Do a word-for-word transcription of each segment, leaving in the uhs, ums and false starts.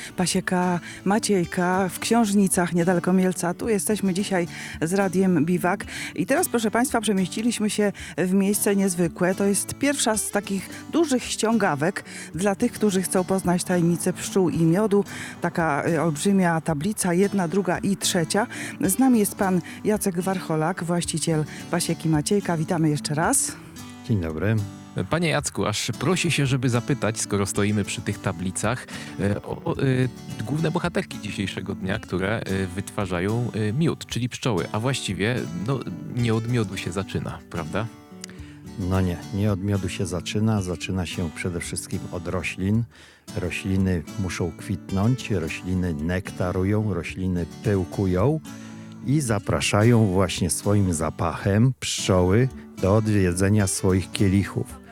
pasieka Maciejka w Książnicach, niedaleko Mielca. Tu jesteśmy dzisiaj z Radiem Biwak. I teraz, proszę Państwa, przemieściliśmy się w miejsce niezwykłe. To jest pierwsza z takich dużych ściągawek dla tych, którzy chcą poznać tajemnicę pszczół i miodu. Taka y, olbrzymia tablica, jedna, druga i trzecia. Z nami jest pan Jacek Warcholak, właściciel pasieki Maciejka. Witamy jeszcze raz. Dzień dobry. Panie Jacku, aż prosi się, żeby zapytać, skoro stoimy przy tych tablicach, o, o y, główne bohaterki dzisiejszego dnia, które y, wytwarzają y, miód, czyli pszczoły. A właściwie no, nie od miodu się zaczyna, prawda? No nie, nie od miodu się zaczyna. Zaczyna się przede wszystkim od roślin. Rośliny muszą kwitnąć, rośliny nektarują, rośliny pyłkują i zapraszają właśnie swoim zapachem pszczoły do odwiedzenia swoich kielichów.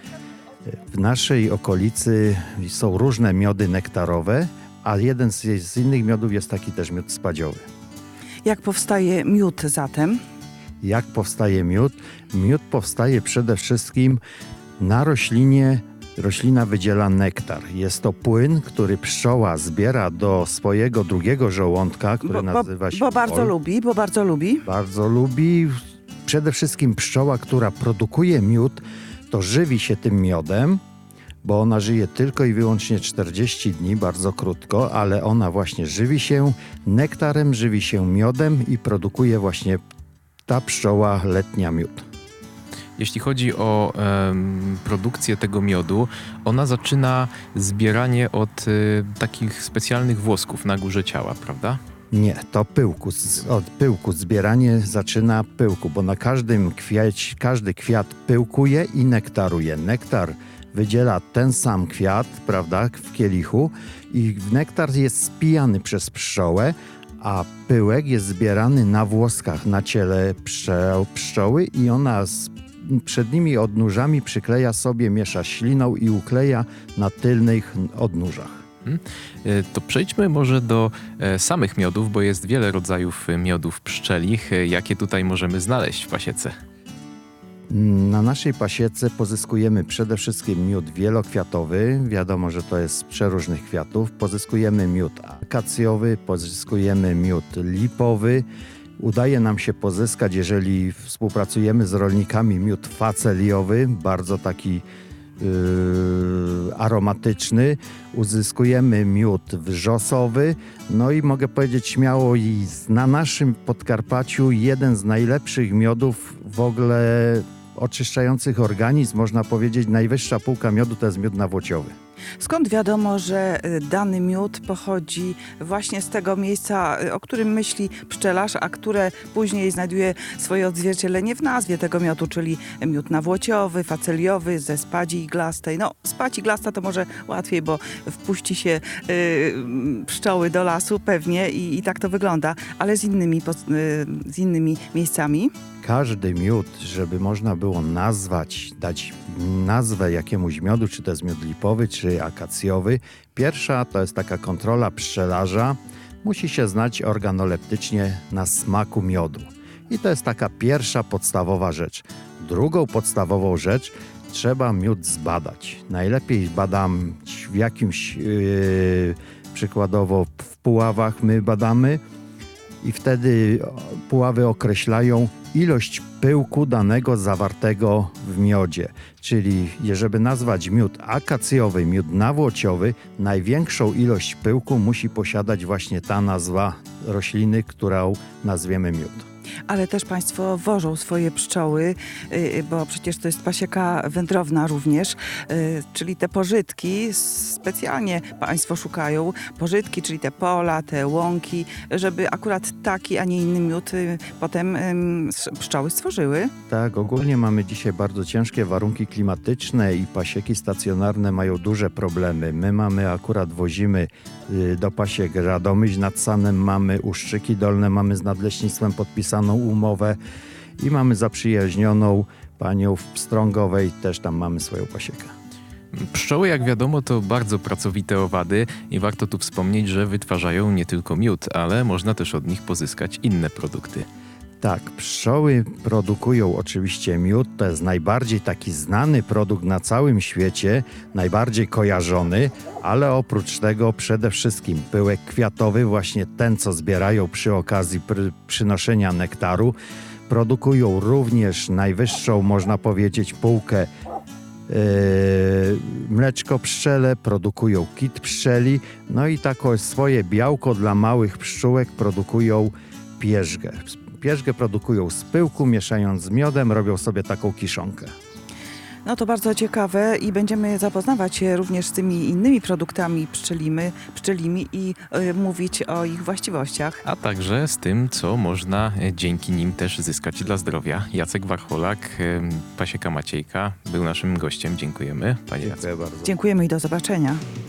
W naszej okolicy są różne miody nektarowe, a jeden z, z innych miodów jest taki też miód spadziowy. Jak powstaje miód zatem? Jak powstaje miód? Miód powstaje przede wszystkim na roślinie. Roślina wydziela nektar. Jest to płyn, który pszczoła zbiera do swojego drugiego żołądka, który bo, nazywa się Bo bardzo pol. lubi, bo bardzo lubi. Bardzo lubi. Przede wszystkim pszczoła, która produkuje miód, to żywi się tym miodem, bo ona żyje tylko i wyłącznie czterdzieści dni, bardzo krótko, ale ona właśnie żywi się nektarem, żywi się miodem i produkuje właśnie ta pszczoła letnia miód. Jeśli chodzi o em, produkcję tego miodu, ona zaczyna zbieranie od y, takich specjalnych włosków na górze ciała, prawda? Nie, to pyłku. Od pyłku. Zbieranie zaczyna pyłku, bo na każdym kwiat, każdy kwiat pyłkuje i nektaruje. Nektar wydziela ten sam kwiat, prawda, w kielichu i nektar jest spijany przez pszczołę, a pyłek jest zbierany na włoskach, na ciele pszczoł, pszczoły i ona z przednimi odnóżami przykleja sobie, miesza śliną i ukleja na tylnych odnóżach. To przejdźmy może do samych miodów, bo jest wiele rodzajów miodów pszczelich. Jakie tutaj możemy znaleźć w pasiece? Na naszej pasiece pozyskujemy przede wszystkim miód wielokwiatowy. Wiadomo, że to jest z przeróżnych kwiatów. Pozyskujemy miód akacjowy, pozyskujemy miód lipowy. Udaje nam się pozyskać, jeżeli współpracujemy z rolnikami, miód faceliowy, bardzo taki Yy, aromatyczny. Uzyskujemy miód wrzosowy. No i mogę powiedzieć śmiało, i na naszym Podkarpaciu jeden z najlepszych miodów w ogóle oczyszczających organizm. Można powiedzieć, najwyższa półka miodu to jest miód nawłociowy. Skąd wiadomo, że dany miód pochodzi właśnie z tego miejsca, o którym myśli pszczelarz, a które później znajduje swoje odzwierciedlenie w nazwie tego miodu, czyli miód nawłociowy, faceliowy, ze spadzi iglastej. No, spadź iglasta to może łatwiej, bo wpuści się y, pszczoły do lasu pewnie i, i tak to wygląda, ale z innymi, y, z innymi miejscami. Każdy miód, żeby można było nazwać, dać nazwę jakiemuś miodu, czy to jest miód lipowy, czy akacjowy, pierwsza to jest taka kontrola pszczelarza. Musi się znać organoleptycznie na smaku miodu. I to jest taka pierwsza podstawowa rzecz. Drugą podstawową rzecz, trzeba miód zbadać. Najlepiej badam w jakimś, yy, przykładowo w Puławach my badamy i wtedy Puławy określają ilość pyłku danego zawartego w miodzie. Czyli żeby nazwać miód akacjowy, miód nawłociowy, największą ilość pyłku musi posiadać właśnie ta nazwa rośliny, którą nazwiemy miód. Ale też Państwo wożą swoje pszczoły, bo przecież to jest pasieka wędrowna również, czyli te pożytki specjalnie Państwo szukają, pożytki, czyli te pola, te łąki, żeby akurat taki, a nie inny miód potem pszczoły stworzyły. Tak, ogólnie mamy dzisiaj bardzo ciężkie warunki klimatyczne i pasieki stacjonarne mają duże problemy. My mamy akurat, wozimy do pasiek Radomyśl nad Sanem, mamy Uszczyki Dolne, mamy z Nadleśnictwem podpisaną umowę i mamy zaprzyjaźnioną panią w Pstrągowej, też tam mamy swoją pasiekę. Pszczoły, jak wiadomo, to bardzo pracowite owady i warto tu wspomnieć, że wytwarzają nie tylko miód, ale można też od nich pozyskać inne produkty. Tak, pszczoły produkują oczywiście miód. To jest najbardziej taki znany produkt na całym świecie, najbardziej kojarzony, ale oprócz tego przede wszystkim pyłek kwiatowy, właśnie ten, co zbierają przy okazji pr- przynoszenia nektaru. Produkują również najwyższą, można powiedzieć, półkę Yy, mleczko pszczele, produkują kit pszczeli, no i takie swoje białko dla małych pszczółek produkują pierzgę. Pierzgę produkują z pyłku, mieszając z miodem, robią sobie taką kiszonkę. No to bardzo ciekawe i będziemy zapoznawać się również z tymi innymi produktami pszczelimy, pszczelimi i y, mówić o ich właściwościach. A także z tym, co można e, dzięki nim też zyskać dla zdrowia. Jacek Warcholak, e, Pasieka Maciejka, był naszym gościem. Dziękujemy, panie Jacek. Dziękuję bardzo. Dziękujemy i do zobaczenia.